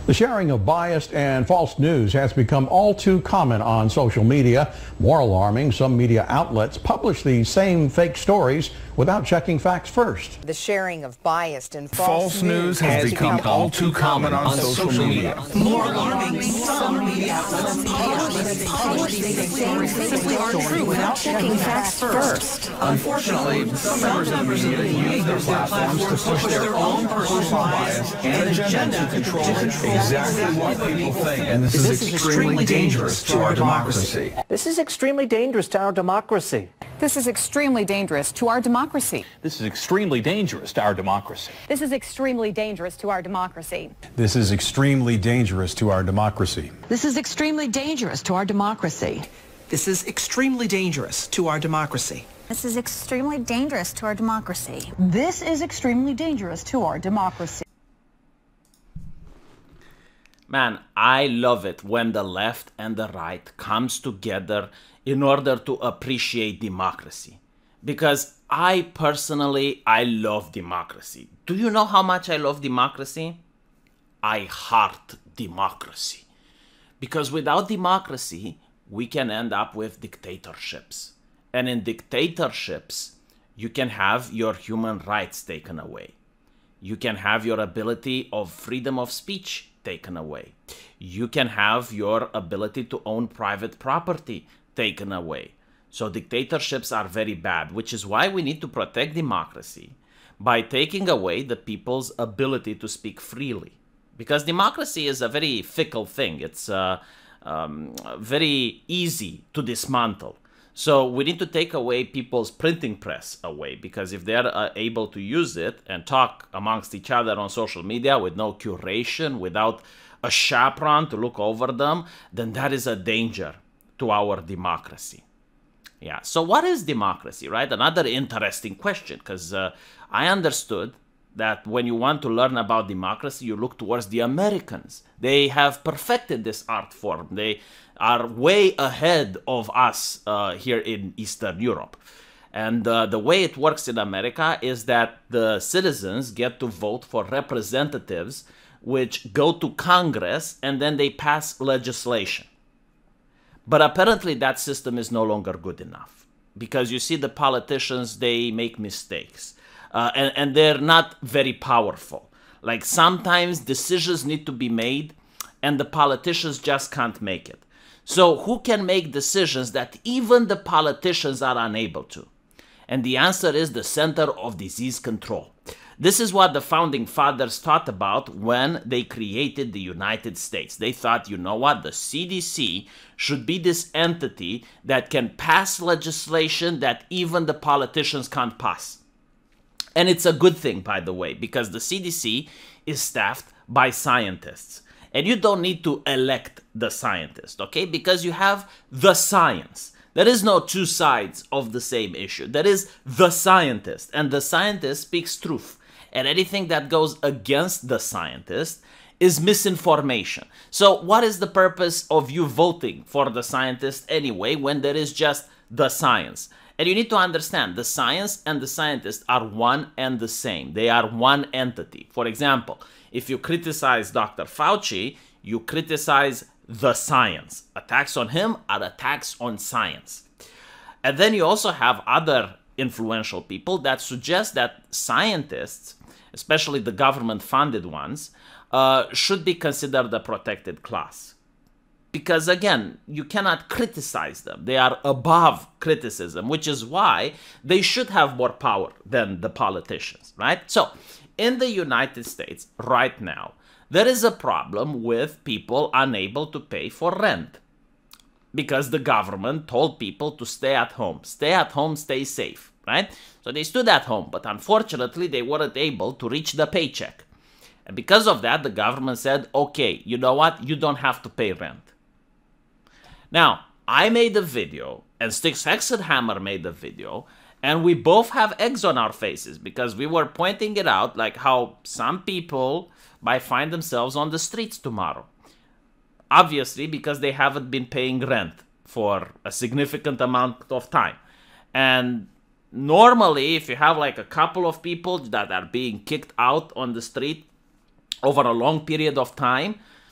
The sharing of biased and false news has become all too common on social media. More alarming, some media outlets publish these same fake stories without checking facts first. The sharing of biased and false news has become all too common on social media. More alarming, some media outlets publish these same fake stories without checking facts first. Unfortunately, some members of the media use their platforms to push their own personal bias and agenda to control exactly what people think. And this is extremely dangerous to our democracy. This is extremely dangerous to our democracy. This is extremely dangerous to our democracy. This is extremely dangerous to our democracy. This is extremely dangerous to our democracy. This is extremely dangerous to our democracy. This is extremely dangerous to our democracy. This is extremely dangerous to our democracy. This is extremely dangerous to our democracy. This is extremely dangerous to our democracy. Man, I love it when the left and the right comes together in order to appreciate democracy. Because I personally love democracy. Do you know how much I love democracy? I heart democracy. Because without democracy, we can end up with dictatorships. And in dictatorships, you can have your human rights taken away. You can have your ability of freedom of speech taken away. You can have your ability to own private property taken away. So dictatorships are very bad, which is why we need to protect democracy by taking away the people's ability to speak freely. Because democracy is a very fickle thing. It's very easy to dismantle. So we need to take away people's printing press away, because if they're able to use it and talk amongst each other on social media with no curation, without a chaperone to look over them, then that is a danger to our democracy. Yeah, so what is democracy, right? Another interesting question, because I understood that when you want to learn about democracy, you look towards the Americans. They have perfected this art form. They are way ahead of us here in Eastern Europe. And the way it works in America is that the citizens get to vote for representatives which go to Congress and then they pass legislation. But apparently that system is no longer good enough, because you see the politicians, they make mistakes and they're not very powerful. Like sometimes decisions need to be made and the politicians just can't make it. So who can make decisions that even the politicians are unable to? And the answer is the Center of Disease Control. This is what the founding fathers thought about when they created the United States. They thought, you know what, the CDC should be this entity that can pass legislation that even the politicians can't pass. And it's a good thing, by the way, because the CDC is staffed by scientists. And you don't need to elect the scientist, okay? Because you have the science. There is no two sides of the same issue. There is the scientist, and the scientist speaks truth. And anything that goes against the scientist is misinformation. So what is the purpose of you voting for the scientist anyway when there is just the science? And you need to understand, the science and the scientist are one and the same. They are one entity. For example, if you criticize Dr. Fauci, you criticize the science. Attacks on him are attacks on science. And then you also have other influential people that suggest that scientists, especially the government-funded ones, should be considered a protected class. Because again, you cannot criticize them. They are above criticism, which is why they should have more power than the politicians, right? So, in the United States right now, there is a problem with people unable to pay for rent. Because the government told people to stay at home. Stay at home, stay safe, right? So they stood at home, but unfortunately they weren't able to reach the paycheck. And because of that, the government said, okay, you know what? You don't have to pay rent. Now, I made a video, and Styx Hexenhammer made a video, and we both have eggs on our faces because we were pointing it out, like how some people might find themselves on the streets tomorrow. Obviously, because they haven't been paying rent for a significant amount of time. And normally, if you have like a couple of people that are being kicked out on the street over a long period of time,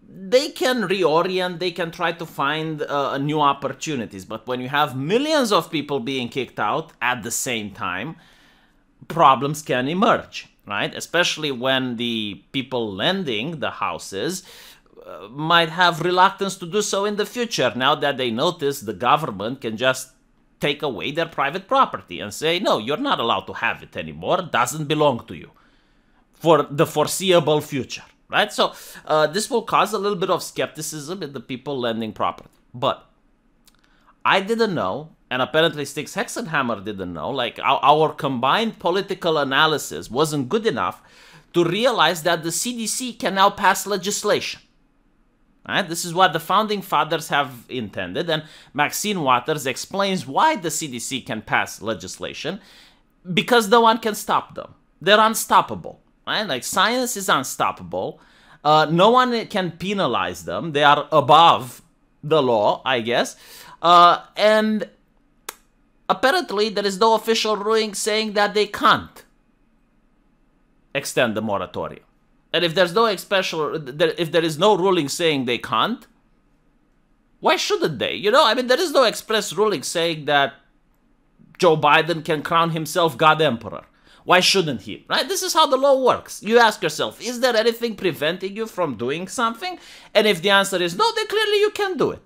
they can reorient, they can try to find new opportunities. But when you have millions of people being kicked out at the same time, problems can emerge, right? Especially when the people lending the houses might have reluctance to do so in the future, now that they notice the government can just take away their private property and say, no, you're not allowed to have it anymore, it doesn't belong to you for the foreseeable future, right? So this will cause a little bit of skepticism in the people lending property. But I didn't know, and apparently Sticks Hexenhammer didn't know, like our combined political analysis wasn't good enough to realize that the CDC can now pass legislation. Right? This is what the founding fathers have intended, and Maxine Waters explains why the CDC can pass legislation, because no one can stop them. They're unstoppable. Right? Like, science is unstoppable. No one can penalize them. They are above the law, I guess. And apparently there is no official ruling saying that they can't extend the moratorium. And if there's no if there is no ruling saying they can't, why shouldn't they? You know, I mean, there is no express ruling saying that Joe Biden can crown himself God Emperor. Why shouldn't he? Right? This is how the law works. You ask yourself, is there anything preventing you from doing something? And if the answer is no, then clearly you can do it.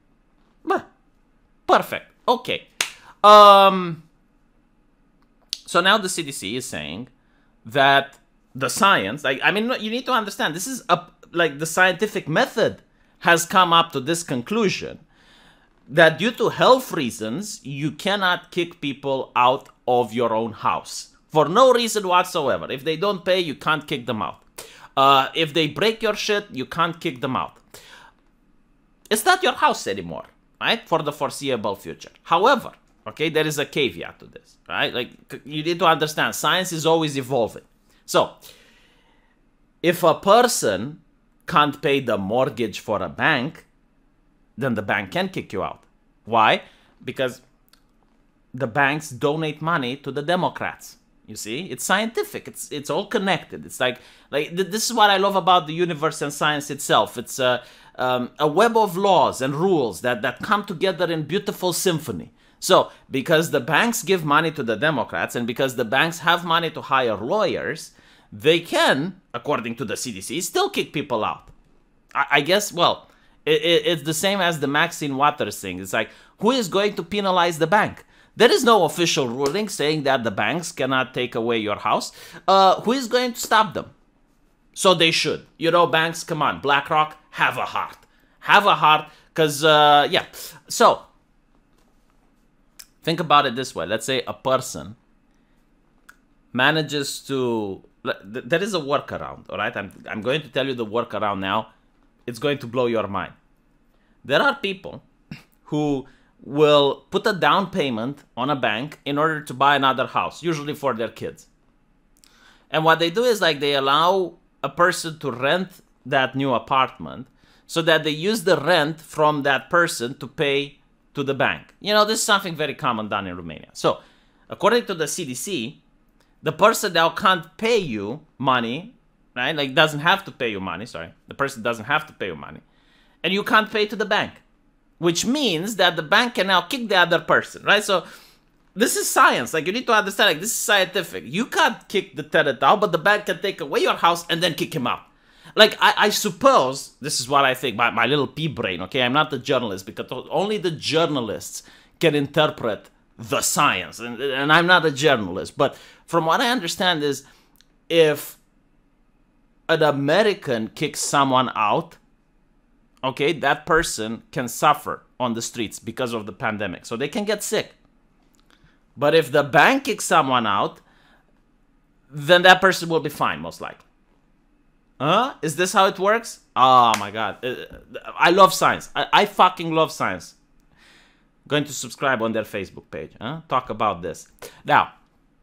Perfect. Okay. So now the CDC is saying that the science, like, I mean, you need to understand, this is like the scientific method has come up to this conclusion that due to health reasons, you cannot kick people out of your own house for no reason whatsoever. If they don't pay, you can't kick them out. If they break your shit, you can't kick them out. It's not your house anymore, right? For the foreseeable future. However, okay, there is a caveat to this, right? Like, you need to understand, science is always evolving. So, if a person can't pay the mortgage for a bank, then the bank can kick you out. Why? Because the banks donate money to the Democrats. You see, it's scientific. It's all connected. It's like this is what I love about the universe and science itself. It's a web of laws and rules that come together in beautiful symphony. So, because the banks give money to the Democrats and because the banks have money to hire lawyers, they can, according to the CDC, still kick people out. I guess, well, it's the same as the Maxine Waters thing. It's like, who is going to penalize the bank? There is no official ruling saying that the banks cannot take away your house. Who is going to stop them? So they should. You know, banks, come on, BlackRock, have a heart. Have a heart, because, yeah. So, think about it this way. Let's say a person manages to... There is a workaround, all right? I'm going to tell you the workaround now. It's going to blow your mind. There are people who will put a down payment on a bank in order to buy another house, usually for their kids. And what they do is, like, they allow a person to rent that new apartment so that they use the rent from that person to pay to the bank. You know, this is something very common done in Romania. So, according to the CDC, the person now can't pay you money, right? Like, doesn't have to pay you money, sorry. The person doesn't have to pay you money. And you can't pay to the bank, which means that the bank can now kick the other person, right? So, this is science. Like, you need to understand, like, this is scientific. You can't kick the tenant out, but the bank can take away your house and then kick him out. Like, I suppose, this is what I think, my little pea brain, okay? I'm not a journalist, because only the journalists can interpret the science, and I'm not a journalist, but from what I understand is, if an American kicks someone out, okay, that person can suffer on the streets because of the pandemic, so they can get sick. But if the bank kicks someone out, then that person will be fine, most likely. Is this how it works? Oh my god, I love science. I fucking love science. Going to subscribe on their Facebook page. Talk about this. Now,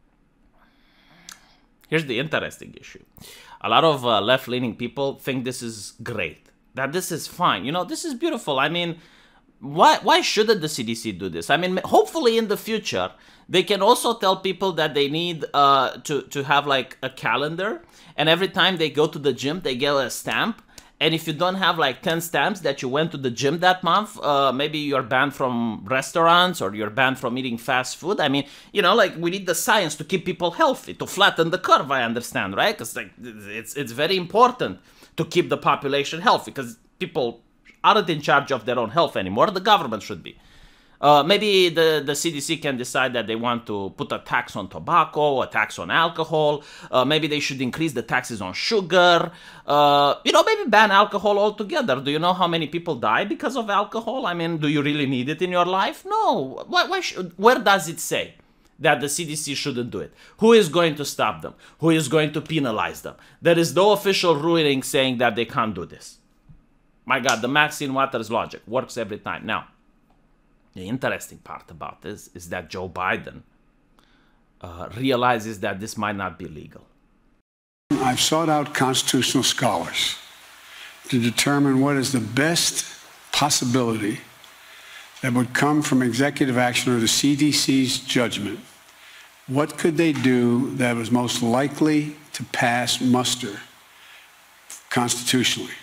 here's the interesting issue. A lot of left-leaning people think this is great. That this is fine. You know, this is beautiful. I mean, why shouldn't the CDC do this? I mean, hopefully in the future, they can also tell people that they need to have like a calendar. And every time they go to the gym, they get a stamp. And if you don't have like 10 stamps that you went to the gym that month, maybe you're banned from restaurants or you're banned from eating fast food. I mean, you know, like we need the science to keep people healthy, to flatten the curve, I understand, right? Because like it's very important to keep the population healthy because people aren't in charge of their own health anymore. The government should be. Maybe the CDC can decide that they want to put a tax on tobacco, a tax on alcohol. Maybe they should increase the taxes on sugar. You know, maybe ban alcohol altogether. Do you know how many people die because of alcohol? I mean, do you really need it in your life? No. Where does it say that the CDC shouldn't do it? Who is going to stop them? Who is going to penalize them? There is no official ruling saying that they can't do this. My God, the Maxine Waters logic works every time. Now, the interesting part about this is that Joe Biden realizes that this might not be legal. I've sought out constitutional scholars to determine what is the best possibility that would come from executive action or the CDC's judgment. What could they do that was most likely to pass muster constitutionally?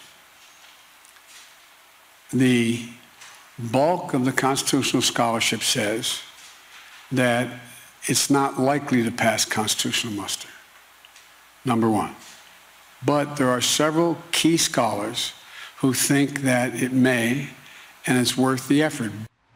The bulk of the constitutional scholarship says that it's not likely to pass constitutional muster, number one. But there are several key scholars who think that it may, and it's worth the effort.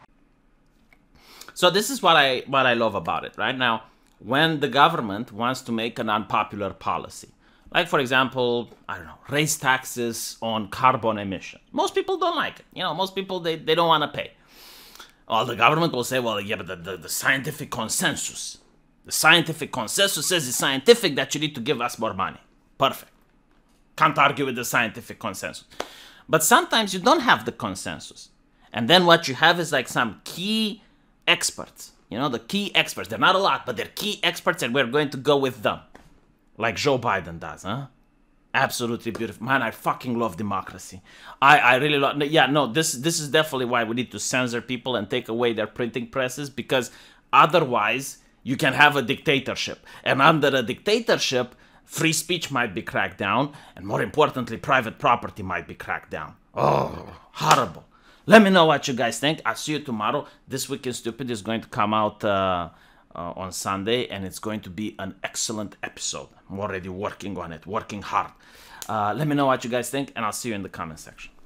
So this is what I love about it, right? Now, when the government wants to make an unpopular policy, like, for example, I don't know, raise taxes on carbon emission. Most people don't like it. You know, most people, they don't want to pay. Well, the government will say, well, yeah, but the scientific consensus. The scientific consensus says it's scientific that you need to give us more money. Perfect. Can't argue with the scientific consensus. But sometimes you don't have the consensus. And then what you have is like some key experts. You know, the key experts. They're not a lot, but they're key experts, and we're going to go with them. Like Joe Biden does, huh? Absolutely beautiful. Man, I fucking love democracy. I really love... Yeah, no, this is definitely why we need to censor people and take away their printing presses, because otherwise you can have a dictatorship. And under a dictatorship, free speech might be cracked down, and more importantly, private property might be cracked down. Oh, horrible. Let me know what you guys think. I'll see you tomorrow. This Week in Stupid is going to come out... on Sunday, and it's going to be an excellent episode. I'm already working on it, working hard. Let me know what you guys think, and I'll see you in the comment section.